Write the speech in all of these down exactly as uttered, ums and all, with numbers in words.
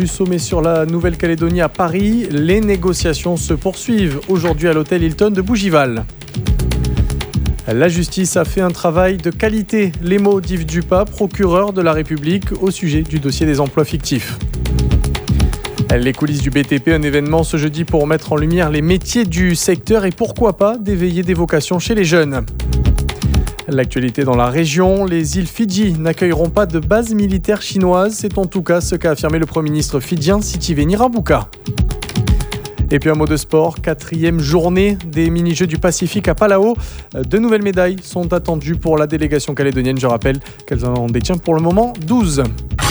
du sommet sur la Nouvelle-Calédonie à Paris. Les négociations se poursuivent aujourd'hui à l'hôtel Hilton de Bougival. La justice a fait un travail de qualité. Les mots d'Yves Dupas, procureur de la République, au sujet du dossier des emplois fictifs. Les coulisses du B T P, un événement ce jeudi pour mettre en lumière les métiers du secteur et pourquoi pas d'éveiller des vocations chez les jeunes. L'actualité dans la région, les îles Fidji n'accueilleront pas de base militaire chinoise. C'est en tout cas ce qu'a affirmé le Premier ministre fidjien Sitiveni Rabuka. Et puis un mot de sport, quatrième journée des mini-jeux du Pacifique à Palau. De nouvelles médailles sont attendues pour la délégation calédonienne. Je rappelle qu'elles en détient pour le moment douze.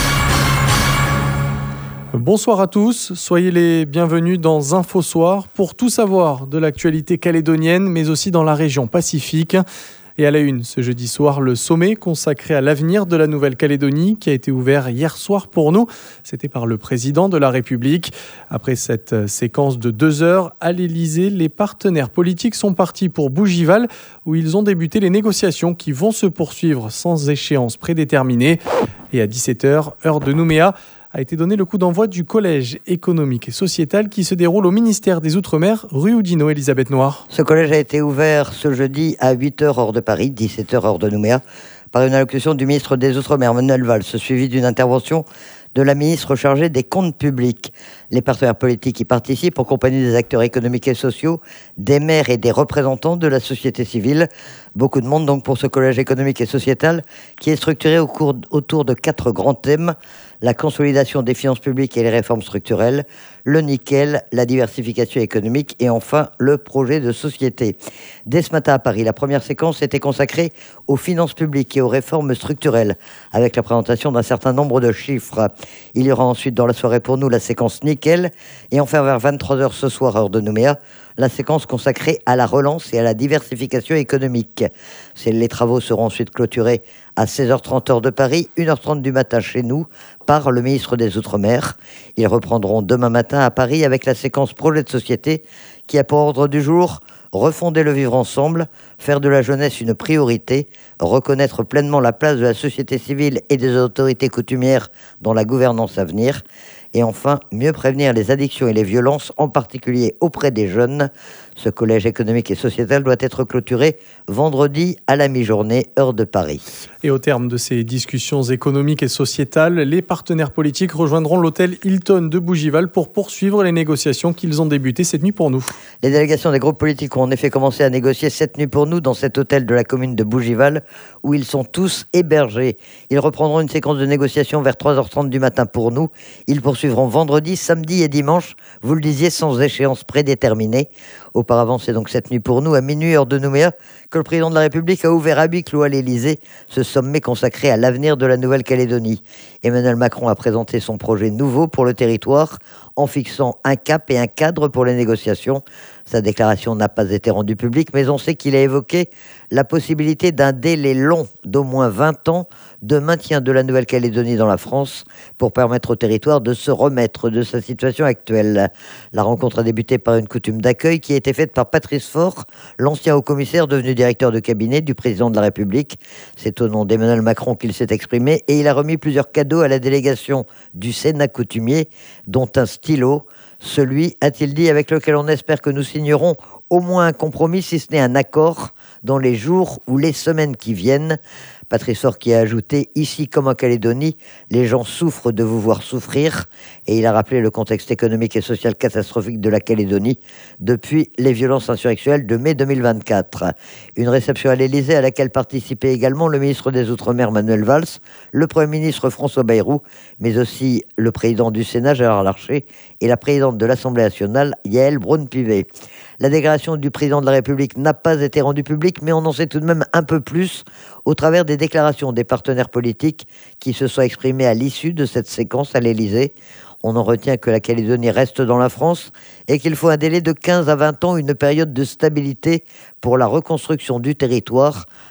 Bonsoir à tous, soyez les bienvenus dans Info Soir pour tout savoir de l'actualité calédonienne, mais aussi dans la région Pacifique. Et à la une, ce jeudi soir, le sommet consacré à l'avenir de la Nouvelle-Calédonie qui a été ouvert hier soir pour nous. C'était par le président de la République. Après cette séquence de deux heures à l'Élysée, les partenaires politiques sont partis pour Bougival où ils ont débuté les négociations qui vont se poursuivre sans échéance prédéterminée. Et à dix-sept heures, heure de Nouméa, a été donné le coup d'envoi du collège économique et sociétal qui se déroule au ministère des Outre-mer, rue Oudinot. Elisabeth Noir. Ce collège a été ouvert ce jeudi à huit heures heure de Paris, dix-sept heures heure de Nouméa, par une allocution du ministre des Outre-mer, Manuel Valls, suivie d'une intervention de la ministre chargée des comptes publics. Les partenaires politiques y participent en compagnie des acteurs économiques et sociaux, des maires et des représentants de la société civile. Beaucoup de monde donc pour ce collège économique et sociétal qui est structuré au cours, autour de quatre grands thèmes: la consolidation des finances publiques et les réformes structurelles, le nickel, la diversification économique et enfin le projet de société. Dès ce matin à Paris, la première séquence était consacrée aux finances publiques et aux réformes structurelles avec la présentation d'un certain nombre de chiffres. Il y aura ensuite dans la soirée pour nous la séquence nickel et enfin vers vingt-trois heures ce soir heure de Nouméa, la séquence consacrée à la relance et à la diversification économique. Les travaux seront ensuite clôturés à seize heures trente heure de Paris, une heure trente du matin chez nous, par le ministre des Outre-mer. Ils reprendront demain matin à Paris avec la séquence projet de société qui a pour ordre du jour refonder le vivre ensemble, faire de la jeunesse une priorité, reconnaître pleinement la place de la société civile et des autorités coutumières dans la gouvernance à venir, et enfin, mieux prévenir les addictions et les violences, en particulier auprès des jeunes. Ce collège économique et sociétal doit être clôturé vendredi à la mi-journée, heure de Paris. Et au terme de ces discussions économiques et sociétales, les partenaires politiques rejoindront l'hôtel Hilton de Bougival pour poursuivre les négociations qu'ils ont débutées cette nuit pour nous. Les délégations des groupes politiques ont en effet commencé à négocier cette nuit pour nous dans cet hôtel de la commune de Bougival où ils sont tous hébergés. Ils reprendront une séquence de négociations vers trois heures trente du matin pour nous. Ils poursuivront vendredi, samedi et dimanche, vous le disiez, sans échéance prédéterminée. Auparavant, c'est donc cette nuit pour nous, à minuit, heure de Nouméa, que le président de la République a ouvert à huis clos à l'Élysée ce sommet consacré à l'avenir de la Nouvelle-Calédonie. Emmanuel Macron a présenté son projet nouveau pour le territoire en fixant un cap et un cadre pour les négociations. Sa déclaration n'a pas été rendue publique, mais on sait qu'il a évoqué la possibilité d'un délai long d'au moins vingt ans de maintien de la Nouvelle-Calédonie dans la France pour permettre au territoire de se remettre de sa situation actuelle. La rencontre a débuté par une coutume d'accueil qui a été faite par Patrice Faure, l'ancien haut-commissaire devenu directeur de cabinet du président de la République. C'est au nom d'Emmanuel Macron qu'il s'est exprimé et il a remis plusieurs cadeaux à la délégation du Sénat coutumier, dont un stylo, celui, a-t-il dit, avec lequel on espère que nous signerons au moins un compromis, si ce n'est un accord, dans les jours ou les semaines qui viennent. Patrice Faure qui a ajouté « Ici comme en Calédonie, les gens souffrent de vous voir souffrir » et il a rappelé le contexte économique et social catastrophique de la Calédonie depuis les violences insurrectionnelles de mai deux mille vingt-quatre. Une réception à l'Élysée à laquelle participait également le ministre des Outre-mer Manuel Valls, le Premier ministre François Bayrou, mais aussi le président du Sénat Gérard Larcher et la présidente de l'Assemblée nationale Yaël Braun-Pivet. La déclaration du président de la République n'a pas été rendue publique, mais on en sait tout de même un peu plus au travers des déclarations des partenaires politiques qui se sont exprimés à l'issue de cette séquence à l'Élysée. On en retient que la Calédonie reste dans la France et qu'il faut un délai de quinze à vingt ans, une période de stabilité pour la reconstruction du territoire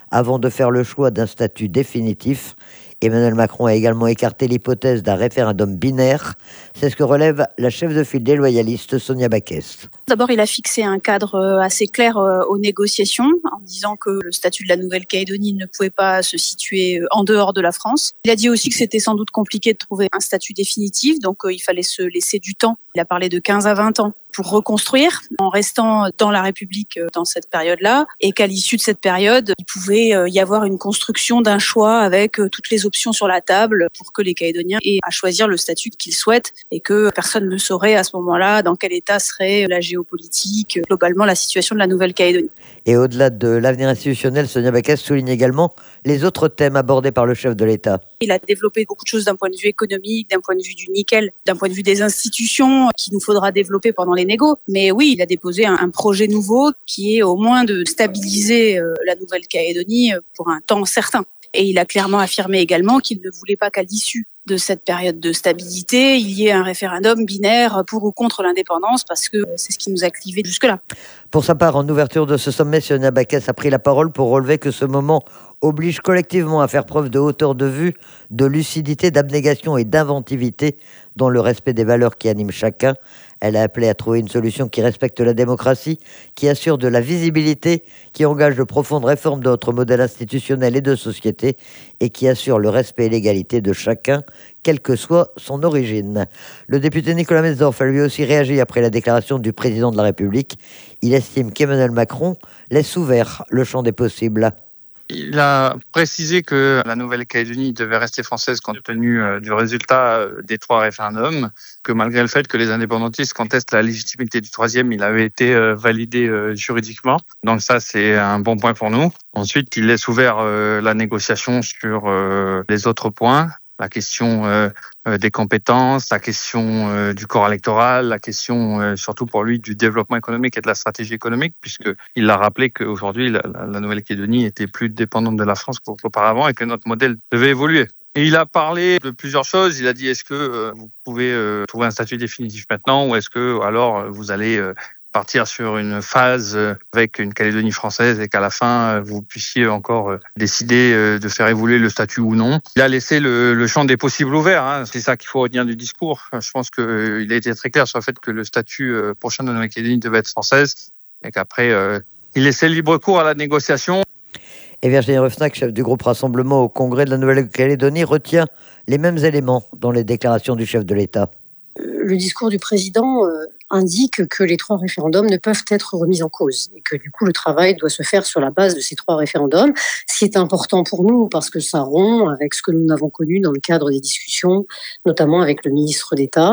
avant de faire le choix d'un statut définitif. Emmanuel Macron a également écarté l'hypothèse d'un référendum binaire. C'est ce que relève la chef de file des loyalistes, Sonia Backès. D'abord, il a fixé un cadre assez clair aux négociations en disant que le statut de la Nouvelle-Calédonie ne pouvait pas se situer en dehors de la France. Il a dit aussi que c'était sans doute compliqué de trouver un statut définitif, donc il fallait se laisser du temps. Il a parlé de quinze à vingt ans pour reconstruire en restant dans la République dans cette période-là, et qu'à l'issue de cette période, il pouvait y avoir une construction d'un choix avec toutes les options sur la table pour que les Calédoniens aient à choisir le statut qu'ils souhaitent, et que personne ne saurait à ce moment-là dans quel état serait la géopolitique, globalement la situation de la Nouvelle-Calédonie. Et au-delà de l'avenir institutionnel, Sonia Backès souligne également les autres thèmes abordés par le chef de l'État. Il a développé beaucoup de choses d'un point de vue économique, d'un point de vue du nickel, d'un point de vue des institutions qu'il nous faudra développer pendant les négos. Mais oui, il a déposé un, un projet nouveau qui est au moins de stabiliser euh, la Nouvelle-Calédonie pour un temps certain. Et il a clairement affirmé également qu'il ne voulait pas qu'à l'issue de cette période de stabilité, il y ait un référendum binaire pour ou contre l'indépendance, parce que c'est ce qui nous a clivés jusque-là. Pour sa part, en ouverture de ce sommet, Sonia Backès a pris la parole pour relever que ce moment oblige collectivement à faire preuve de hauteur de vue, de lucidité, d'abnégation et d'inventivité dans le respect des valeurs qui animent chacun. Elle a appelé à trouver une solution qui respecte la démocratie, qui assure de la visibilité, qui engage de profondes réformes de notre modèle institutionnel et de société, et qui assure le respect et l'égalité de chacun, quelle que soit son origine. Le député Nicolas Metzdorf a lui aussi réagi après la déclaration du président de la République. Il estime qu'Emmanuel Macron laisse ouvert le champ des possibles. Il a précisé que la Nouvelle-Calédonie devait rester française compte tenu du résultat des trois référendums, que malgré le fait que les indépendantistes contestent la légitimité du troisième, il avait été validé juridiquement. Donc ça, c'est un bon point pour nous. Ensuite, il laisse ouvert la négociation sur les autres points. La question euh, des compétences, la question euh, du corps électoral, la question euh, surtout pour lui du développement économique et de la stratégie économique, puisqu'il a rappelé qu'aujourd'hui la, la Nouvelle-Calédonie était plus dépendante de la France qu'auparavant et que notre modèle devait évoluer. Et il a parlé de plusieurs choses. Il a dit est-ce que euh, vous pouvez euh, trouver un statut définitif maintenant, ou est-ce que alors vous allez euh, partir sur une phase avec une Calédonie française et qu'à la fin, vous puissiez encore décider de faire évoluer le statut ou non. Il a laissé le, le champ des possibles ouvert. Hein. C'est ça qu'il faut retenir du discours. Je pense qu'il a été très clair sur le fait que le statut prochain de la Nouvelle-Calédonie devait être française et qu'après, euh, il laissait libre cours à la négociation. Et Virginie Ruffnac, chef du groupe Rassemblement au Congrès de la Nouvelle-Calédonie, retient les mêmes éléments dans les déclarations du chef de l'État. Le discours du président euh, indique que les trois référendums ne peuvent être remis en cause et que du coup le travail doit se faire sur la base de ces trois référendums, ce qui est important pour nous parce que ça rompt avec ce que nous avons connu dans le cadre des discussions, notamment avec le ministre d'État.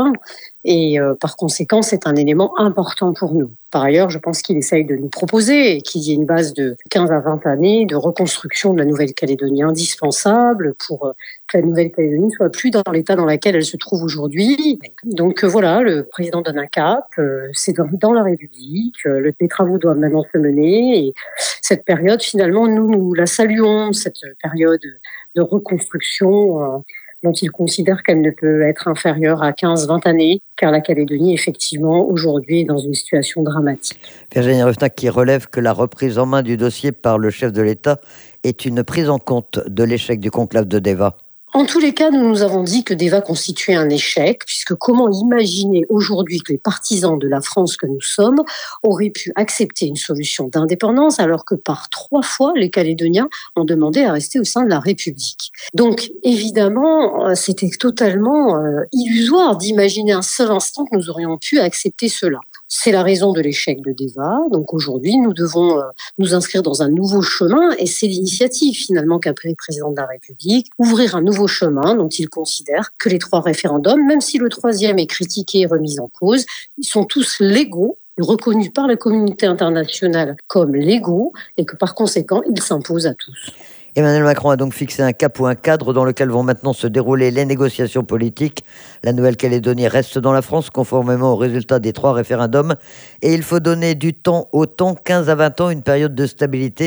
Et euh, par conséquent, c'est un élément important pour nous. Par ailleurs, je pense qu'il essaye de nous proposer qu'il y ait une base de quinze à vingt années de reconstruction de la Nouvelle-Calédonie indispensable pour que la Nouvelle-Calédonie soit plus dans l'état dans lequel elle se trouve aujourd'hui. Donc euh, voilà, le président donne un cap, euh, c'est dans, dans la République, euh, le, les travaux doivent maintenant se mener. Et cette période, finalement, nous, nous la saluons, cette période de reconstruction euh, dont il considère qu'elle ne peut être inférieure à quinze à vingt années, car la Calédonie, effectivement, aujourd'hui, est dans une situation dramatique. Virginie Ruffnac qui relève que la reprise en main du dossier par le chef de l'État est une prise en compte de l'échec du conclave de Déva. En tous les cas, nous nous avons dit que Déva constituait un échec, puisque comment imaginer aujourd'hui que les partisans de la France que nous sommes auraient pu accepter une solution d'indépendance alors que par trois fois, les Calédoniens ont demandé à rester au sein de la République. Donc, évidemment, c'était totalement euh, illusoire d'imaginer un seul instant que nous aurions pu accepter cela. C'est la raison de l'échec de Déva. Donc aujourd'hui, nous devons euh, nous inscrire dans un nouveau chemin et c'est l'initiative finalement qu'a pris le président de la République, ouvrir un nouveau chemin dont il considère que les trois référendums, même si le troisième est critiqué et remis en cause, ils sont tous légaux, reconnus par la communauté internationale comme légaux et que par conséquent, ils s'imposent à tous. Emmanuel Macron a donc fixé un cap ou un cadre dans lequel vont maintenant se dérouler les négociations politiques. La Nouvelle-Calédonie reste dans la France conformément aux résultats des trois référendums et il faut donner du temps au temps, quinze à vingt ans, une période de stabilité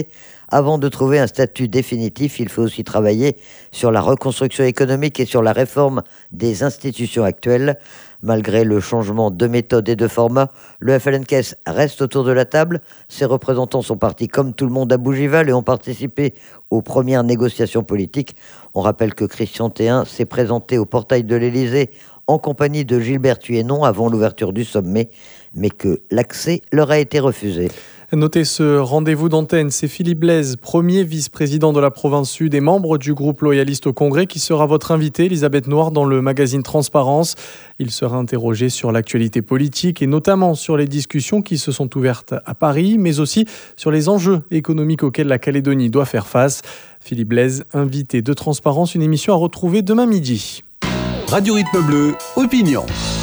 Avant de trouver un statut définitif, il faut aussi travailler sur la reconstruction économique et sur la réforme des institutions actuelles. Malgré le changement de méthode et de format, le F L N K S reste autour de la table. Ses représentants sont partis comme tout le monde à Bougival et ont participé aux premières négociations politiques. On rappelle que Christian Théin s'est présenté au portail de l'Élysée en compagnie de Gilbert Thuénon avant l'ouverture du sommet, mais que l'accès leur a été refusé. Notez ce rendez-vous d'antenne, c'est Philippe Blaise, premier vice-président de la province Sud et membre du groupe loyaliste au Congrès, qui sera votre invité, Elisabeth Noir, dans le magazine Transparence. Il sera interrogé sur l'actualité politique et notamment sur les discussions qui se sont ouvertes à Paris, mais aussi sur les enjeux économiques auxquels la Calédonie doit faire face. Philippe Blaise, invité de Transparence, une émission à retrouver demain midi. Radio Rythme Bleu, opinion.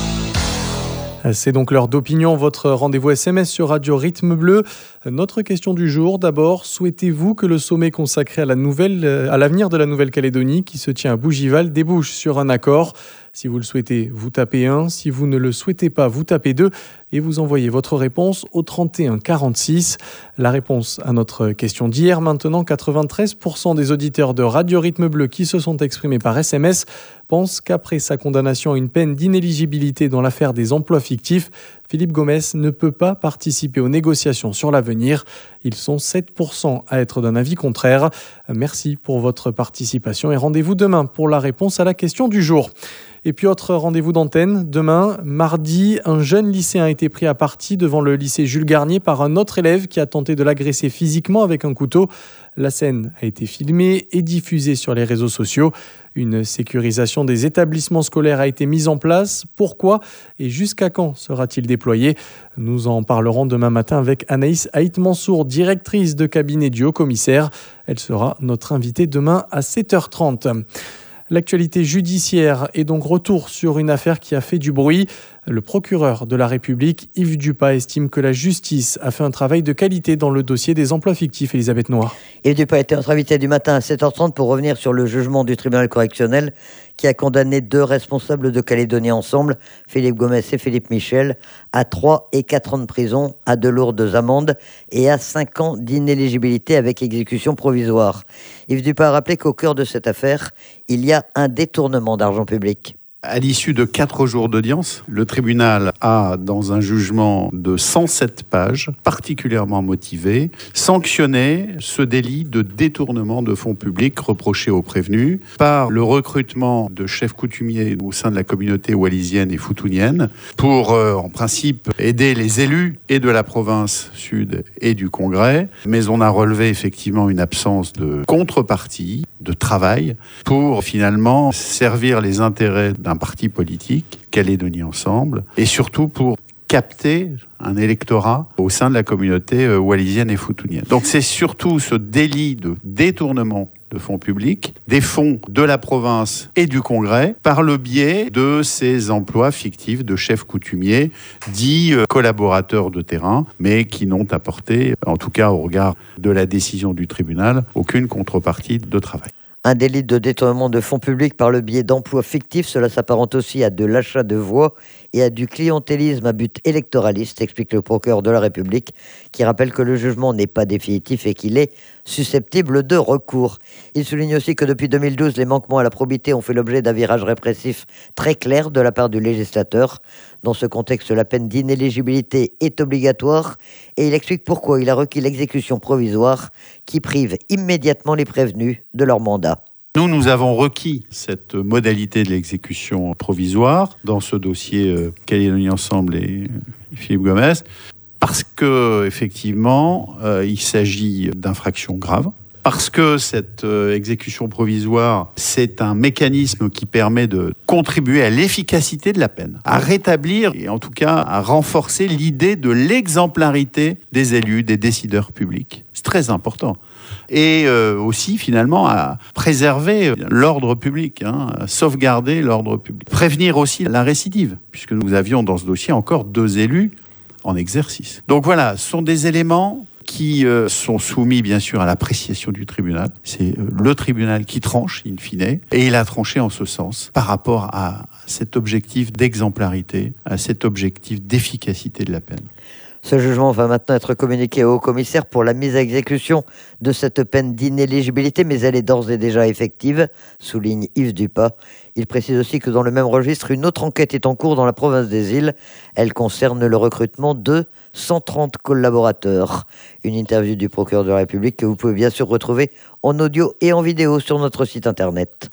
C'est donc l'heure d'opinion, votre rendez-vous S M S sur Radio Rythme Bleu. Notre question du jour, d'abord, souhaitez-vous que le sommet consacré à la nouvelle, à l'avenir de la Nouvelle-Calédonie, qui se tient à Bougival, débouche sur un accord ? Si vous le souhaitez, vous tapez un. Si vous ne le souhaitez pas, vous tapez deux. Et vous envoyez votre réponse au trente et un quarante-six. La réponse à notre question d'hier. Maintenant, quatre-vingt-treize pour cent des auditeurs de Radio Rythme Bleu qui se sont exprimés par S M S pensent qu'après sa condamnation à une peine d'inéligibilité dans l'affaire des emplois fictifs, Philippe Gomès ne peut pas participer aux négociations sur l'avenir. Ils sont sept pour cent à être d'un avis contraire. Merci pour votre participation et rendez-vous demain pour la réponse à la question du jour. Et puis autre rendez-vous d'antenne, demain, mardi, un jeune lycéen a été pris à partie devant le lycée Jules Garnier par un autre élève qui a tenté de l'agresser physiquement avec un couteau. La scène a été filmée et diffusée sur les réseaux sociaux. Une sécurisation des établissements scolaires a été mise en place. Pourquoi et jusqu'à quand sera-t-il déployé ? Nous en parlerons demain matin avec Anaïs Haït-Mansour, directrice de cabinet du haut-commissaire. Elle sera notre invitée demain à sept heures trente. L'actualité judiciaire est donc retour sur une affaire qui a fait du bruit. Le procureur de la République, Yves Dupas, estime que la justice a fait un travail de qualité dans le dossier des emplois fictifs. Elisabeth Noir. Yves Dupas était notre invité du matin à sept heures trente pour revenir sur le jugement du tribunal correctionnel qui a condamné deux responsables de Calédonie Ensemble, Philippe Gomès et Philippe Michel, à trois et quatre ans de prison, à de lourdes amendes et à cinq ans d'inéligibilité avec exécution provisoire. Yves Dupas a rappelé qu'au cœur de cette affaire, il y a un détournement d'argent public. À l'issue de quatre jours d'audience, le tribunal a, dans un jugement de cent sept pages, particulièrement motivé, sanctionné ce délit de détournement de fonds publics reproché aux prévenus par le recrutement de chefs coutumiers au sein de la communauté wallisienne et foutounienne pour, euh, en principe, aider les élus et de la province sud et du Congrès. Mais on a relevé effectivement une absence de contrepartie, de travail, pour finalement servir les intérêts d'un parti politique, Calédonie Ensemble, et surtout pour capter un électorat au sein de la communauté wallisienne et foutounienne. Donc c'est surtout ce délit de détournement de fonds publics, des fonds de la province et du Congrès, par le biais de ces emplois fictifs de chefs coutumiers, dits collaborateurs de terrain, mais qui n'ont apporté, en tout cas au regard de la décision du tribunal, aucune contrepartie de travail. Un délit de détournement de fonds publics par le biais d'emplois fictifs, cela s'apparente aussi à de l'achat de voix et à du clientélisme à but électoraliste, explique le procureur de la République, qui rappelle que le jugement n'est pas définitif et qu'il est susceptible de recours. Il souligne aussi que depuis deux mille douze, les manquements à la probité ont fait l'objet d'un virage répressif très clair de la part du législateur. Dans ce contexte, la peine d'inéligibilité est obligatoire et il explique pourquoi il a requis l'exécution provisoire qui prive immédiatement les prévenus de leur mandat. Nous, nous avons requis cette modalité de l'exécution provisoire dans ce dossier euh, Calédonie Ensemble et euh, Philippe Gomès parce que effectivement, euh, il s'agit d'infractions graves. Parce que cette euh, exécution provisoire, c'est un mécanisme qui permet de contribuer à l'efficacité de la peine, à rétablir et en tout cas à renforcer l'idée de l'exemplarité des élus, des décideurs publics. C'est très important. Et euh, aussi finalement à préserver l'ordre public, hein, à sauvegarder l'ordre public. Prévenir aussi la récidive, puisque nous avions dans ce dossier encore deux élus en exercice. Donc voilà, ce sont des éléments qui euh, sont soumis bien sûr à l'appréciation du tribunal. C'est euh, le tribunal qui tranche, in fine, et il a tranché en ce sens par rapport à cet objectif d'exemplarité, à cet objectif d'efficacité de la peine. Ce jugement va maintenant être communiqué au haut-commissaire pour la mise à exécution de cette peine d'inéligibilité, mais elle est d'ores et déjà effective, souligne Yves Dupas. Il précise aussi que dans le même registre, une autre enquête est en cours dans la province des Îles. Elle concerne le recrutement de cent trente collaborateurs. Une interview du procureur de la République que vous pouvez bien sûr retrouver en audio et en vidéo sur notre site internet.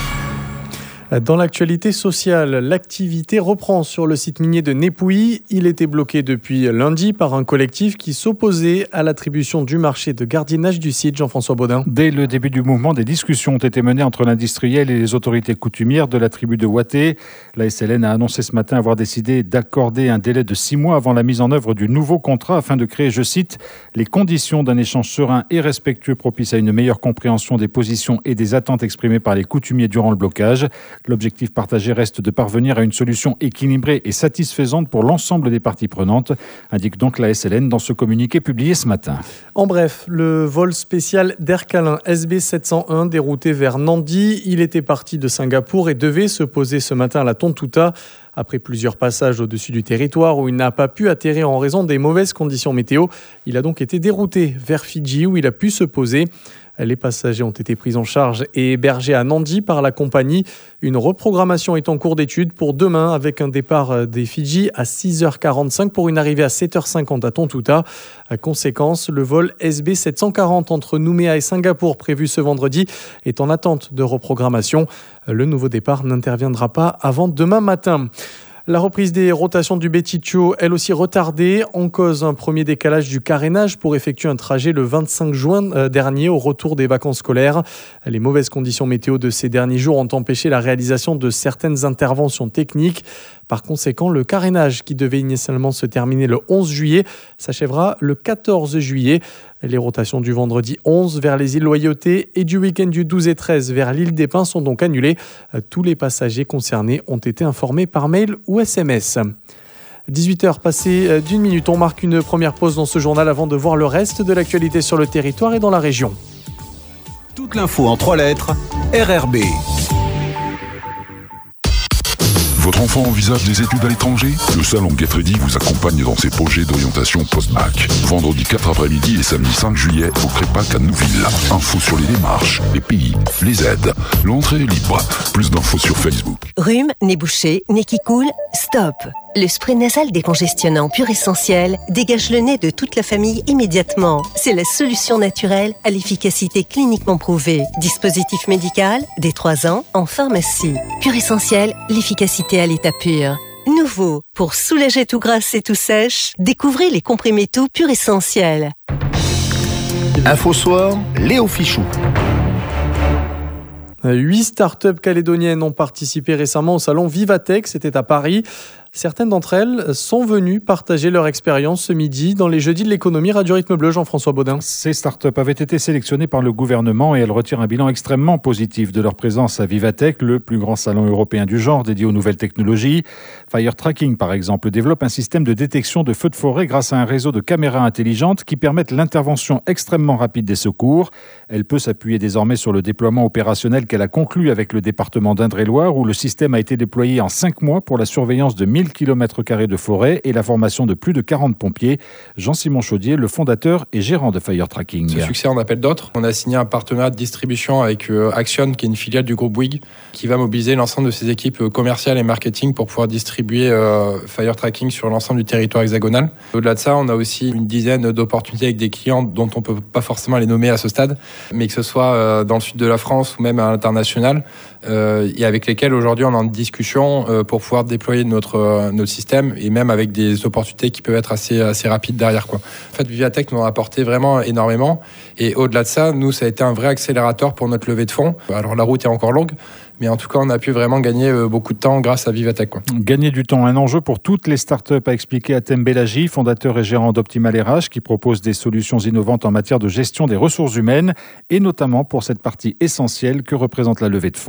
Dans l'actualité sociale, l'activité reprend sur le site minier de Népouilly. Il était bloqué depuis lundi par un collectif qui s'opposait à l'attribution du marché de gardiennage du site. Jean-François Baudin. Dès le début du mouvement, des discussions ont été menées entre l'industriel et les autorités coutumières de la tribu de Ouaté. La S L N a annoncé ce matin avoir décidé d'accorder un délai de six mois avant la mise en œuvre du nouveau contrat afin de créer, je cite, les conditions d'un échange serein et respectueux propice à une meilleure compréhension des positions et des attentes exprimées par les coutumiers durant le blocage. L'objectif partagé reste de parvenir à une solution équilibrée et satisfaisante pour l'ensemble des parties prenantes, indique donc la S L N dans ce communiqué publié ce matin. En bref, le vol spécial d'Air Calin S B sept cent un dérouté vers Nandi, il était parti de Singapour et devait se poser ce matin à la Tontouta. Après plusieurs passages au-dessus du territoire où il n'a pas pu atterrir en raison des mauvaises conditions météo, il a donc été dérouté vers Fidji où il a pu se poser. Les passagers ont été pris en charge et hébergés à Nandi par la compagnie. Une reprogrammation est en cours d'étude pour demain avec un départ des Fidji à six heures quarante-cinq pour une arrivée à sept heures cinquante à Tontouta. À conséquence, le vol S B sept cent quarante entre Nouméa et Singapour prévu ce vendredi est en attente de reprogrammation. Le nouveau départ n'interviendra pas avant demain matin. La reprise des rotations du Betitio, elle aussi retardée, en cause un premier décalage du carénage pour effectuer un trajet le vingt-cinq juin dernier au retour des vacances scolaires. Les mauvaises conditions météo de ces derniers jours ont empêché la réalisation de certaines interventions techniques. Par conséquent, le carénage qui devait initialement se terminer le onze juillet s'achèvera le quatorze juillet. Les rotations du vendredi onze vers les îles Loyauté et du week-end du douze et treize vers l'île des Pins sont donc annulées. Tous les passagers concernés ont été informés par mail ou S M S. dix-huit heures passées d'une minute, on marque une première pause dans ce journal avant de voir le reste de l'actualité sur le territoire et dans la région. Toute l'info en trois lettres, R R B. Votre enfant envisage des études à l'étranger ? Le salon Get Ready vous accompagne dans ses projets d'orientation post-bac. Vendredi quatre après-midi et samedi cinq juillet au Crépac à Nouville. Infos sur les démarches, les pays, les aides. L'entrée est libre. Plus d'infos sur Facebook. Rhume, nez bouché, nez qui coule, stop. Le spray nasal décongestionnant pur essentiel dégage le nez de toute la famille immédiatement. C'est la solution naturelle à l'efficacité cliniquement prouvée. Dispositif médical, dès trois ans, en pharmacie. Pur essentiel, l'efficacité à l'état pur. Nouveau, pour soulager tout grasse et tout sèche, découvrez les comprimés tout pur essentiel. Info Soir, Léo Fichou. Huit startups calédoniennes ont participé récemment au salon Vivatech, c'était à Paris. Certaines d'entre elles sont venues partager leur expérience ce midi dans les Jeudis de l'économie. Radio Rythme Bleu, Jean-François Baudin. Ces startups avaient été sélectionnées par le gouvernement et elles retirent un bilan extrêmement positif de leur présence à Vivatech, le plus grand salon européen du genre dédié aux nouvelles technologies. Fire Tracking, par exemple, développe un système de détection de feux de forêt grâce à un réseau de caméras intelligentes qui permettent l'intervention extrêmement rapide des secours. Elle peut s'appuyer désormais sur le déploiement opérationnel qu'elle a conclu avec le département d'Indre-et-Loire, où le système a été déployé en cinq mois pour la surveillance de mille kilomètres carrés de forêt et la formation de plus de quarante pompiers. Jean-Simon Chaudier, le fondateur et gérant de Fire Tracking. Ce succès en appelle d'autres. On a signé un partenariat de distribution avec euh, Action, qui est une filiale du groupe Bouygues, qui va mobiliser l'ensemble de ses équipes commerciales et marketing pour pouvoir distribuer euh, Fire Tracking sur l'ensemble du territoire hexagonal. Au-delà de ça, on a aussi une dizaine d'opportunités avec des clients dont on ne peut pas forcément les nommer à ce stade, mais que ce soit euh, dans le sud de la France ou même à l'international, euh, et avec lesquels aujourd'hui on est en discussion euh, pour pouvoir déployer notre, euh, notre système, et même avec des opportunités qui peuvent être assez, assez rapides derrière, quoi. En fait, Vivatech nous a apporté vraiment énormément, et au-delà de ça, nous, ça a été un vrai accélérateur pour notre levée de fonds. Alors la route est encore longue, mais en tout cas, on a pu vraiment gagner beaucoup de temps grâce à Vivatech, quoi. Gagner du temps, un enjeu pour toutes les startups, a expliqué Atem Bellagi, fondateur et gérant d'Optimal R H, qui propose des solutions innovantes en matière de gestion des ressources humaines, et notamment pour cette partie essentielle que représente la levée de fonds.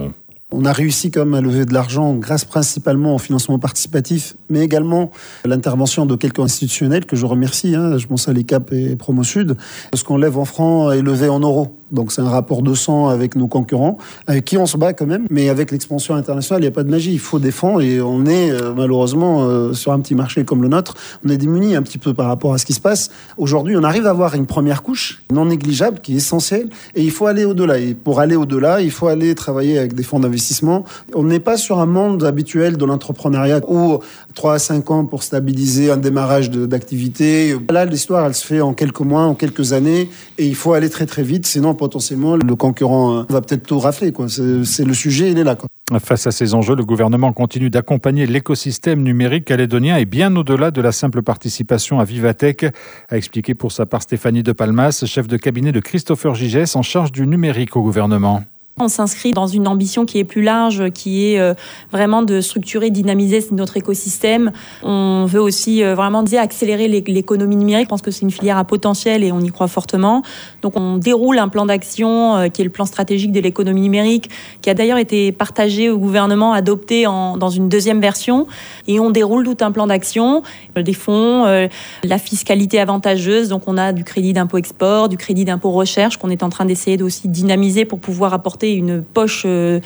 On a réussi quand même à lever de l'argent grâce principalement au financement participatif, mais également à l'intervention de quelques institutionnels que je remercie. Hein, je pense à l'E C A P et Promo Sud. Ce qu'on lève en francs est levé en euros. Donc c'est un rapport de sang avec nos concurrents, avec qui on se bat quand même. Mais avec l'expansion internationale, il n'y a pas de magie. Il faut des fonds et on est euh, malheureusement euh, sur un petit marché comme le nôtre, on est démunis un petit peu par rapport à ce qui se passe. Aujourd'hui, on arrive à avoir une première couche non négligeable qui est essentielle et il faut aller au-delà. Et pour aller au-delà, il faut aller travailler avec des fonds d'investissement. On n'est pas sur un monde habituel de l'entrepreneuriat où trois à cinq ans pour stabiliser un démarrage de, d'activité. Là, l'histoire, elle se fait en quelques mois, en quelques années et il faut aller très très vite, sinon potentiellement le concurrent va peut-être tout rafler, quoi. C'est, c'est le sujet, il est là, quoi. Face à ces enjeux, le gouvernement continue d'accompagner l'écosystème numérique calédonien et bien au-delà de la simple participation à Vivatech, a expliqué pour sa part Stéphanie de Palmas, chef de cabinet de Christopher Gigès en charge du numérique au gouvernement. On s'inscrit dans une ambition qui est plus large, qui est euh, vraiment de structurer, dynamiser notre écosystème. On veut aussi euh, vraiment dire, accélérer l'économie numérique. Je pense que c'est une filière à potentiel et on y croit fortement. Donc on déroule un plan d'action euh, qui est le plan stratégique de l'économie numérique, qui a d'ailleurs été partagé au gouvernement, adopté en, dans une deuxième version. Et on déroule tout un plan d'action, euh, des fonds, euh, la fiscalité avantageuse. Donc on a du crédit d'impôt export, du crédit d'impôt recherche qu'on est en train d'essayer d'aussi dynamiser pour pouvoir apporter une poche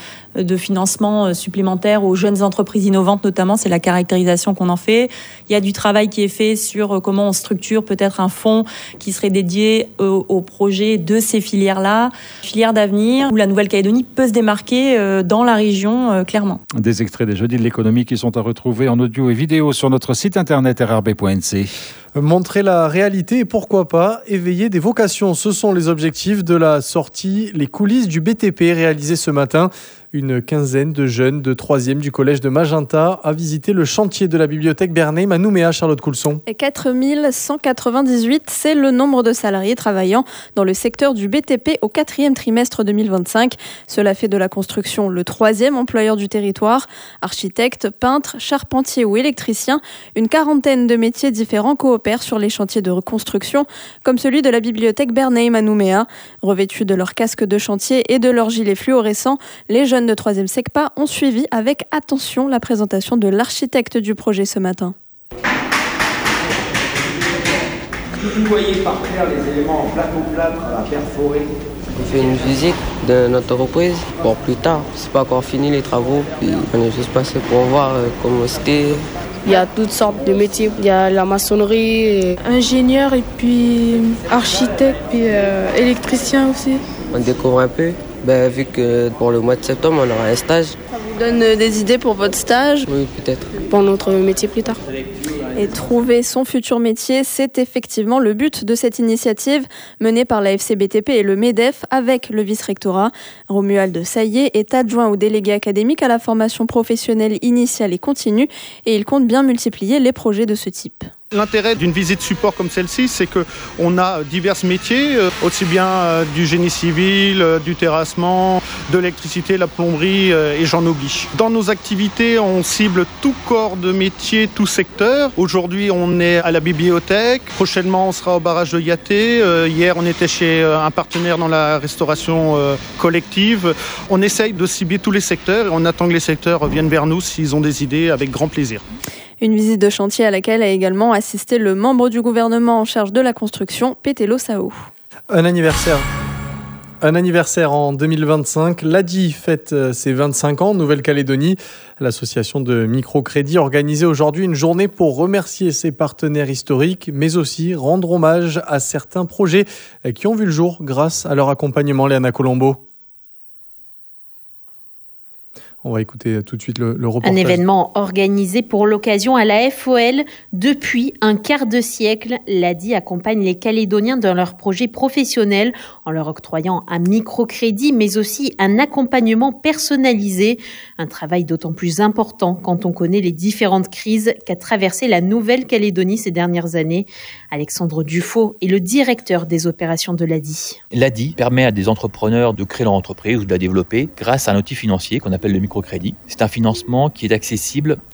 de financement supplémentaire aux jeunes entreprises innovantes, notamment. C'est la caractérisation qu'on en fait. Il y a du travail qui est fait sur comment on structure peut-être un fonds qui serait dédié au, au projet de ces filières-là, filières d'avenir, où la Nouvelle-Calédonie peut se démarquer dans la région, clairement. Des extraits des Jeudis de l'économie qui sont à retrouver en audio et vidéo sur notre site internet r r b point n c. Montrer la réalité et pourquoi pas éveiller des vocations. Ce sont les objectifs de la sortie Les coulisses du B T P réalisée ce matin. Une quinzaine de jeunes de troisième du collège de Magenta a visité le chantier de la bibliothèque Bernheim à Nouméa, Charlotte Coulson. quatre mille cent quatre-vingt-dix-huit, c'est le nombre de salariés travaillant dans le secteur du B T P au quatrième trimestre deux mille vingt-cinq. Cela fait de la construction le troisième employeur du territoire. Architectes, peintres, charpentiers ou électriciens, une quarantaine de métiers différents coopèrent sur les chantiers de reconstruction, comme celui de la bibliothèque Bernheim à Nouméa. Revêtus de leur casque de chantier et de leur gilet fluorescent, les jeunes de troisième SECPA ont suivi avec attention la présentation de l'architecte du projet ce matin. Vous voyez par terre les éléments en plateau-plâtre à la perforée. On fait une visite de notre entreprise pour plus tard. C'est pas encore fini les travaux. Puis on est juste passé pour voir comment c'était. Il y a toutes sortes de métiers. Il y a la maçonnerie, ingénieur et puis architecte, puis euh, électricien aussi. On découvre un peu. Ben, vu que pour le mois de septembre, on aura un stage. Ça vous donne des idées pour votre stage? Oui, peut-être. Pour notre métier plus tard. Et trouver son futur métier, c'est effectivement le but de cette initiative menée par la F C B T P et le MEDEF avec le vice-rectorat. Romuald Saillé est adjoint au délégué académique à la formation professionnelle initiale et continue et il compte bien multiplier les projets de ce type. L'intérêt d'une visite support comme celle-ci, c'est qu'on a divers métiers, aussi bien du génie civil, du terrassement, de l'électricité, la plomberie et j'en oublie. Dans nos activités, on cible tout corps de métier, tout secteur. Aujourd'hui, on est à la bibliothèque. Prochainement, on sera au barrage de Yaté. Hier, on était chez un partenaire dans la restauration collective. On essaye de cibler tous les secteurs et on attend que les secteurs viennent vers nous s'ils ont des idées avec grand plaisir. Une visite de chantier à laquelle a également assisté le membre du gouvernement en charge de la construction, Petelo Sao. Un anniversaire. Un anniversaire en deux mille vingt-cinq. L'A D I fête ses vingt-cinq ans en Nouvelle-Calédonie. L'association de microcrédit organisait aujourd'hui une journée pour remercier ses partenaires historiques, mais aussi rendre hommage à certains projets qui ont vu le jour grâce à leur accompagnement. Léana Colombo. On va écouter tout de suite le, le reportage. Un événement organisé pour l'occasion à la F O L. Depuis un quart de siècle, l'A D I accompagne les Calédoniens dans leurs projets professionnels en leur octroyant un microcrédit, mais aussi un accompagnement personnalisé. Un travail d'autant plus important quand on connaît les différentes crises qu'a traversé la Nouvelle-Calédonie ces dernières années. Alexandre Dufaux est le directeur des opérations de l'A D I. L'A D I permet à des entrepreneurs de créer leur entreprise ou de la développer grâce à un outil financier qu'on appelle le microcrédit. C'est un financement qui est accessible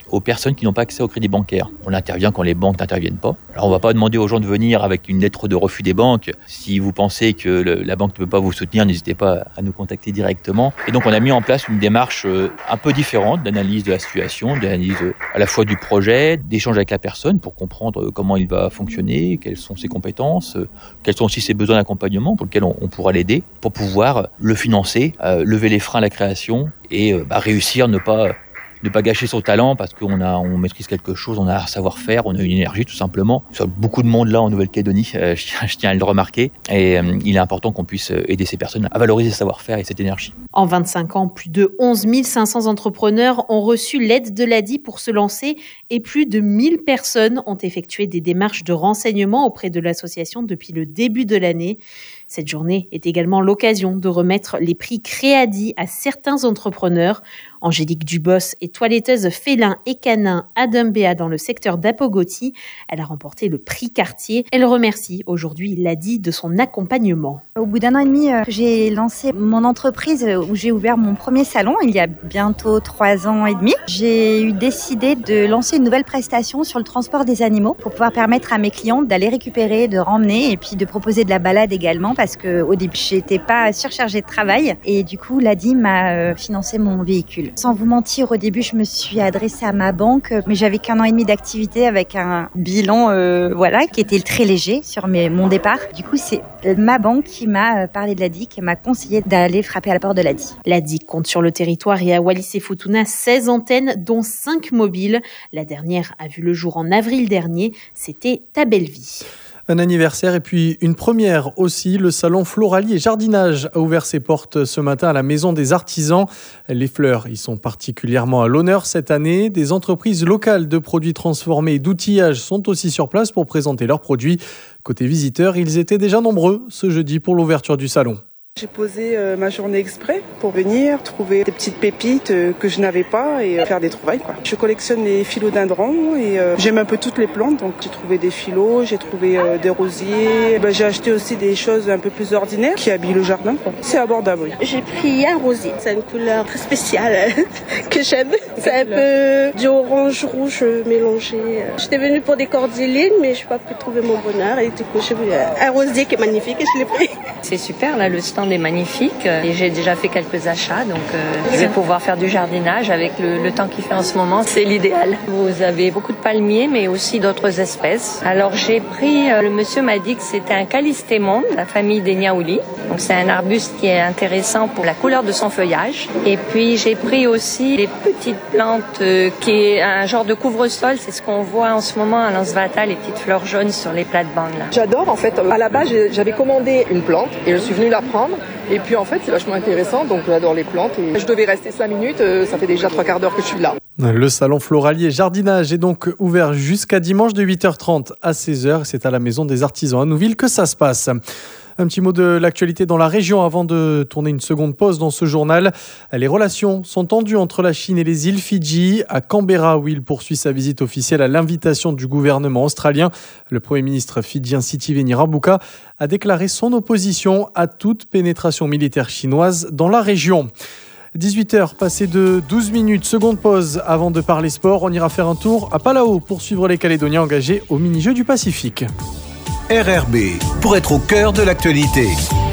aux personnes qui n'ont pas accès au crédit bancaire. On intervient quand les banques n'interviennent pas. Alors on ne va pas demander aux gens de venir avec une lettre de refus des banques. Si vous pensez que le, la banque ne peut pas vous soutenir, n'hésitez pas à nous contacter directement. Et donc on a mis en place une démarche un peu différente d'analyse de la situation, d'analyse à la fois du projet, d'échange avec la personne pour comprendre comment il va fonctionner, quelles sont ses compétences, quels sont aussi ses besoins d'accompagnement pour lesquels on, on pourra l'aider, pour pouvoir le financer, euh, lever les freins à la création et euh, bah, réussir, ne pas... ne pas gâcher son talent parce qu'on a, on maîtrise quelque chose, on a un savoir-faire, on a une énergie tout simplement. Il y a beaucoup de monde là en Nouvelle-Calédonie, euh, je, tiens, je tiens à le remarquer. Et euh, il est important qu'on puisse aider ces personnes à valoriser ce savoir-faire et cette énergie. En vingt-cinq ans, plus de onze mille cinq cents entrepreneurs ont reçu l'aide de l'A D I pour se lancer et plus de mille personnes ont effectué des démarches de renseignement auprès de l'association depuis le début de l'année. Cette journée est également l'occasion de remettre les prix Créadi à certains entrepreneurs. Angélique Dubos est toiletteuse félin et canin à Dumbéa dans le secteur d'Apogoti. Elle a remporté le prix Cartier. Elle remercie aujourd'hui l'A D I de son accompagnement. Au bout d'un an et demi, j'ai lancé mon entreprise où j'ai ouvert mon premier salon il y a bientôt trois ans et demi. J'ai eu décidé de lancer une nouvelle prestation sur le transport des animaux pour pouvoir permettre à mes clients d'aller récupérer, de remmener et puis de proposer de la balade également parce qu'au début, j'étais pas surchargée de travail et du coup, l'A D I m'a financé mon véhicule. Sans vous mentir, au début, je me suis adressée à ma banque, mais j'avais qu'un an et demi d'activité avec un bilan euh, voilà, qui était très léger sur mes, mon départ. Du coup, c'est ma banque qui m'a parlé de l'A D I, qui m'a conseillé d'aller frapper à la porte de l'A D I. L'A D I compte sur le territoire et à Wallis et Futuna seize antennes, dont cinq mobiles. La dernière a vu le jour en avril dernier. C'était à Belleville. Un anniversaire et puis une première aussi. Le salon Floralie et Jardinage a ouvert ses portes ce matin à la Maison des Artisans. Les fleurs y sont particulièrement à l'honneur cette année. Des entreprises locales de produits transformés et d'outillage sont aussi sur place pour présenter leurs produits. Côté visiteurs, ils étaient déjà nombreux ce jeudi pour l'ouverture du salon. J'ai posé euh, ma journée exprès pour venir trouver des petites pépites euh, que je n'avais pas et euh, faire des trouvailles, quoi. Je collectionne les philodendrons et euh, j'aime un peu toutes les plantes. Donc j'ai trouvé des philo, j'ai trouvé euh, des rosiers. Ben, j'ai acheté aussi des choses un peu plus ordinaires qui habillent le jardin, quoi. C'est abordable, oui. J'ai pris un rosier. C'est une couleur très spéciale que j'aime. C'est un peu du orange rouge mélangé. J'étais venue pour des cordylines mais je n'ai pas pu trouver mon bonheur et du coup j'ai vu un rosier qui est magnifique et je l'ai pris. C'est super là, le stand est magnifique et j'ai déjà fait quelques achats, donc euh, je vais pouvoir faire du jardinage avec le, le temps qu'il fait en ce moment, c'est l'idéal. Vous avez beaucoup de palmiers mais aussi d'autres espèces. Alors j'ai pris, euh, le monsieur m'a dit que c'était un calystémon, la famille des niaouli, donc c'est un arbuste qui est intéressant pour la couleur de son feuillage. Et puis j'ai pris aussi des petites plantes euh, qui est un genre de couvre-sol, c'est ce qu'on voit en ce moment à Lansvata, les petites fleurs jaunes sur les plates-bandes là. J'adore en fait, à la base j'avais commandé une plante et je suis venue la prendre. Et puis en fait c'est vachement intéressant, donc j'adore les plantes et je devais rester cinq minutes, ça fait déjà trois quarts d'heure que je suis là. Le salon Floralie et Jardinage est donc ouvert jusqu'à dimanche de huit heures trente à seize heures. C'est à la Maison des Artisans à Nouville que ça se passe. Un petit mot de l'actualité dans la région avant de tourner une seconde pause dans ce journal. Les relations sont tendues entre la Chine et les îles Fidji. À Canberra, où il poursuit sa visite officielle à l'invitation du gouvernement australien, le Premier ministre fidjien Sitiveni Rabuka a déclaré son opposition à toute pénétration militaire chinoise dans la région. dix-huit heures, passées de douze minutes, seconde pause avant de parler sport. On ira faire un tour à Palau pour suivre les Calédoniens engagés aux mini-jeux du Pacifique. R R B, pour être au cœur de l'actualité.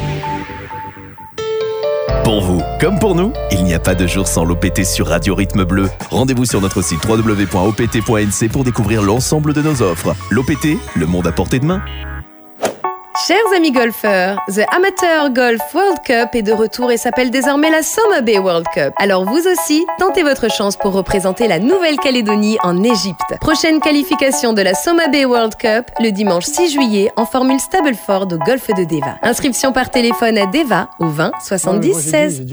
Pour vous, comme pour nous, il n'y a pas de jour sans l'O P T sur Radio Rythme Bleu. Rendez-vous sur notre site w w w point o p t point n c pour découvrir l'ensemble de nos offres. L'O P T, le monde à portée de main. Chers amis golfeurs, The Amateur Golf World Cup est de retour et s'appelle désormais la Soma Bay World Cup. Alors vous aussi, tentez votre chance pour représenter la Nouvelle-Calédonie en Égypte. Prochaine qualification de la Soma Bay World Cup le dimanche six juillet en formule Stableford au golfe de Deva. Inscription par téléphone à Deva au vingt soixante-dix seize.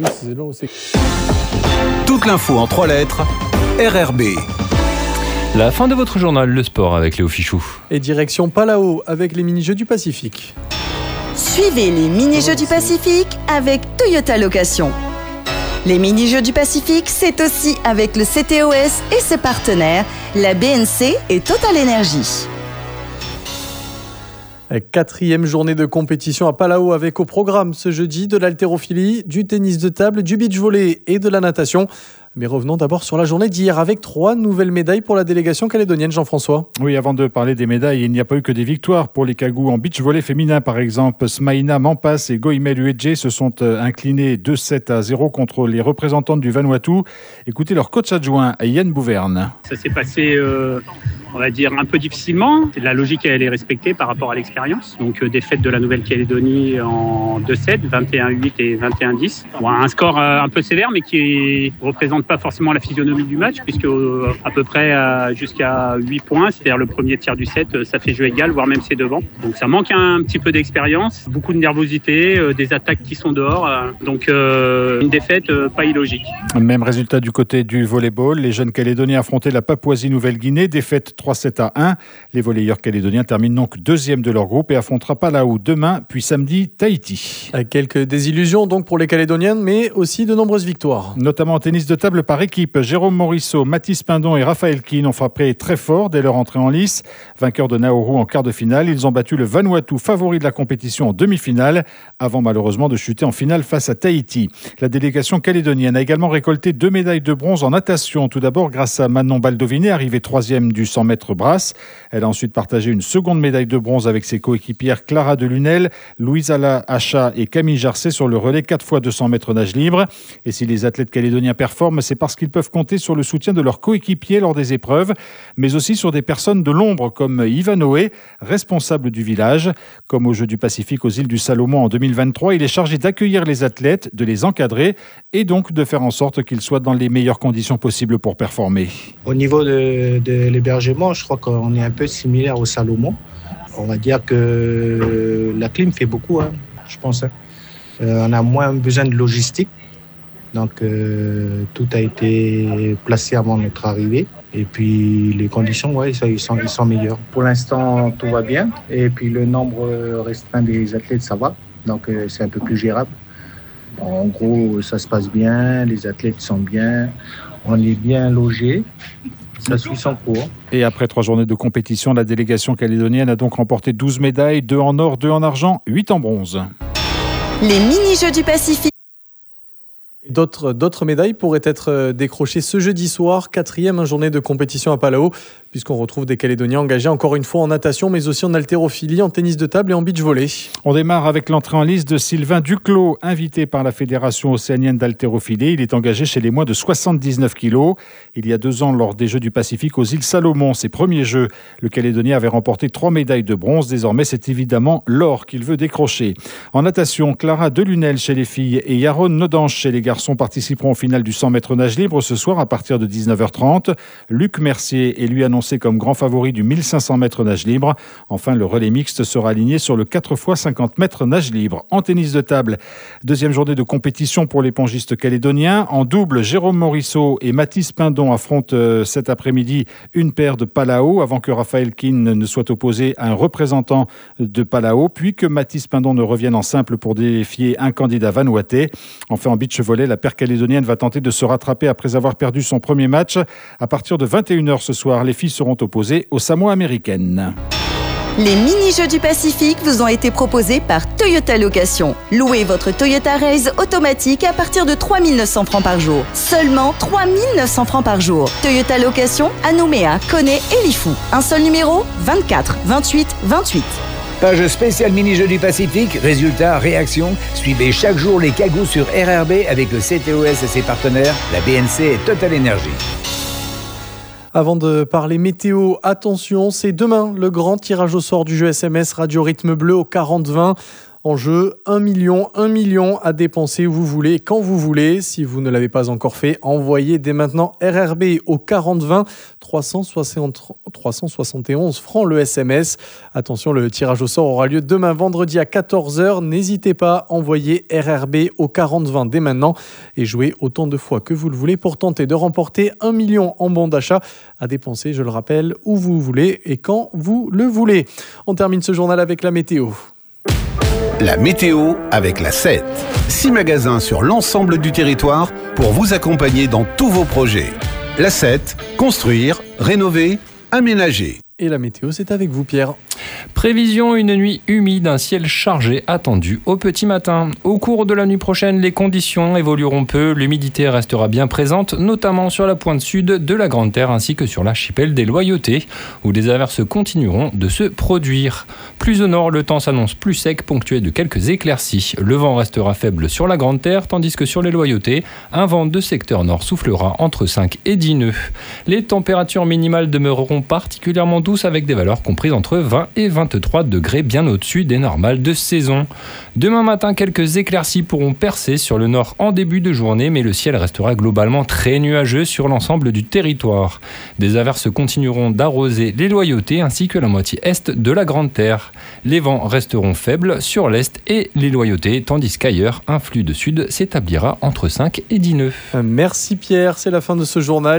Toute l'info en trois lettres, R R B. La fin de votre journal, le sport avec Léo Fichou. Et direction Palau avec les mini-jeux du Pacifique. Suivez les mini-jeux du Pacifique avec Toyota Location. Les mini-jeux du Pacifique, c'est aussi avec le C T O S et ses partenaires, la B N C et Total Energy. Quatrième journée de compétition à Palau avec au programme ce jeudi de l'haltérophilie, du tennis de table, du beach volley et de la natation. Mais revenons d'abord sur la journée d'hier avec trois nouvelles médailles pour la délégation calédonienne, Jean-François. Oui, avant de parler des médailles, il n'y a pas eu que des victoires pour les Cagous en beach volley féminin par exemple. Smaïna Mampas et Goimel Uedje se sont inclinés deux sept à zéro contre les représentantes du Vanuatu. Écoutez leur coach adjoint Yann Bouverne. Ça s'est passé, euh, on va dire, un peu difficilement. La logique, elle est respectée par rapport à l'expérience. Donc, euh, défaite de la Nouvelle-Calédonie en deux sept, vingt et un huit et vingt et un dix. Bon, un score euh, un peu sévère, mais qui ne représente pas forcément la physionomie du match, puisque euh, à peu près euh, jusqu'à huit points, c'est-à-dire le premier tiers du set, euh, ça fait jeu égal, voire même c'est devant. Donc, ça manque un, un petit peu d'expérience, beaucoup de nervosité, euh, des attaques qui sont dehors. Euh, donc, euh, une défaite euh, pas illogique. Même résultat du côté du volleyball. Les jeunes Calédoniens affrontaient la Papouasie-Nouvelle-Guinée, défaite trois sept à un. Les volleyeurs calédoniens terminent donc deuxième de leur groupe et affrontera Palau demain, puis samedi Tahiti. Avec quelques désillusions donc pour les Calédoniennes, mais aussi de nombreuses victoires. Notamment en tennis de table par équipe, Jérôme Morisseau, Mathis Pindon et Raphaël Keane ont frappé très fort dès leur entrée en lice. Vainqueurs de Nauru en quart de finale, ils ont battu le Vanuatu, favori de la compétition, en demi-finale, avant malheureusement de chuter en finale face à Tahiti. La délégation calédonienne a également récolté deux médailles de bronze en natation. Tout d'abord grâce à Manon Baldoviné, arrivée troisième du cent mètres brasse. Elle a ensuite partagé une seconde médaille de bronze avec ses coéquipières Clara Delunel, Louisa Hacha et Camille Jarcet sur le relais quatre fois deux cents mètres nage libre. Et si les athlètes calédoniens performent, c'est parce qu'ils peuvent compter sur le soutien de leurs coéquipiers lors des épreuves, mais aussi sur des personnes de l'ombre comme Yvan Noé, responsable du village. Comme aux Jeux du Pacifique aux îles du Salomon en deux mille vingt-trois, il est chargé d'accueillir les athlètes, de les encadrer et donc de faire en sorte qu'ils soient dans les meilleures conditions possibles pour performer. Au niveau de, de l'hébergement, je crois qu'on est un peu similaire au Salomon. On va dire que la clim fait beaucoup, hein, je pense. Hein. Euh, on a moins besoin de logistique. Donc, euh, tout a été placé avant notre arrivée. Et puis, les conditions, ouais, ça, ils, sont, ils sont meilleures. Pour l'instant, tout va bien. Et puis, le nombre restreint des athlètes, ça va. Donc, euh, c'est un peu plus gérable. En gros, ça se passe bien. Les athlètes sont bien. On est bien logés. Ça suit son cours. Et après trois journées de compétition, la délégation calédonienne a donc remporté douze médailles, deux en or, deux en argent, huit en bronze. Les mini-jeux du Pacifique. D'autres, d'autres médailles pourraient être décrochées ce jeudi soir, quatrième journée de compétition à Palau, puisqu'on retrouve des Calédoniens engagés encore une fois en natation, mais aussi en haltérophilie, en tennis de table et en beach volley. On démarre avec l'entrée en liste de Sylvain Duclos, invité par la Fédération océanienne d'haltérophilie. Il est engagé chez les moins de soixante-dix-neuf kilos. Il y a deux ans, lors des Jeux du Pacifique aux îles Salomon, ses premiers Jeux, le Calédonien avait remporté trois médailles de bronze. Désormais, c'est évidemment l'or qu'il veut décrocher. En natation, Clara Delunel chez les filles et Yaron Nodanche chez les garçons participeront au final du cent mètres nage libre ce soir à partir de dix-neuf heures trente. Luc Mercier est lui annoncé comme grand favori du mille cinq cents mètres nage libre. Enfin, le relais mixte sera aligné sur le quatre fois cinquante mètres nage libre. En tennis de table, deuxième journée de compétition pour les pongistes calédoniens. En double, Jérôme Morisseau et Mathis Pindon affrontent euh, cet après-midi une paire de Palau avant que Raphaël Keane ne soit opposé à un représentant de Palau, puis que Mathis Pindon ne revienne en simple pour défier un candidat vanuatais. Enfin, en beach volley, la paire calédonienne va tenter de se rattraper après avoir perdu son premier match. À partir de vingt et une heures ce soir, les filles seront opposées aux Samoa américaines. Les mini-jeux du Pacifique vous ont été proposés par Toyota Location. Louez votre Toyota Raze automatique à partir de trois mille neuf cents francs par jour. Seulement trois mille neuf cents francs par jour. Toyota Location à Nouméa, Koné et Lifou. Un seul numéro, vingt-quatre vingt-huit vingt-huit. Page spéciale mini-jeux du Pacifique, résultats, réactions. Suivez chaque jour les Cagous sur R R B avec le C T O S et ses partenaires, la B N C et Total Energy. Avant de parler météo, attention, c'est demain le grand tirage au sort du jeu S M S Radio Rythme Bleu au quarante vingt. En jeu, un million, un million à dépenser où vous voulez, quand vous voulez. Si vous ne l'avez pas encore fait, envoyez dès maintenant R R B au quarante vingt, trois cent soixante et onze francs le S M S. Attention, le tirage au sort aura lieu demain vendredi à quatorze heures. N'hésitez pas, envoyez R R B au quarante vingt dès maintenant et jouez autant de fois que vous le voulez pour tenter de remporter un million en bon d'achat à dépenser, je le rappelle, où vous voulez et quand vous le voulez. On termine ce journal avec la météo. La météo avec la sept. Six magasins sur l'ensemble du territoire pour vous accompagner dans tous vos projets. La sept, construire, rénover, aménager. Et la météo, c'est avec vous, Pierre. Prévision, une nuit humide, un ciel chargé attendu au petit matin. Au cours de la nuit prochaine, les conditions évolueront peu. L'humidité restera bien présente, notamment sur la pointe sud de la Grande Terre ainsi que sur l'archipel des Loyautés, où des averses continueront de se produire. Plus au nord, le temps s'annonce plus sec, ponctué de quelques éclaircies. Le vent restera faible sur la Grande Terre, tandis que sur les Loyautés, un vent de secteur nord soufflera entre cinq et dix nœuds. Les températures minimales demeureront particulièrement douces avec des valeurs comprises entre vingt et vingt-trois degrés, bien au-dessus des normales de saison. Demain matin, quelques éclaircies pourront percer sur le nord en début de journée, mais le ciel restera globalement très nuageux sur l'ensemble du territoire. Des averses continueront d'arroser les Loyautés ainsi que la moitié est de la Grande Terre. Les vents resteront faibles sur l'est et les Loyautés, tandis qu'ailleurs, un flux de sud s'établira entre cinq et dix nœuds. Merci Pierre, c'est la fin de ce journal.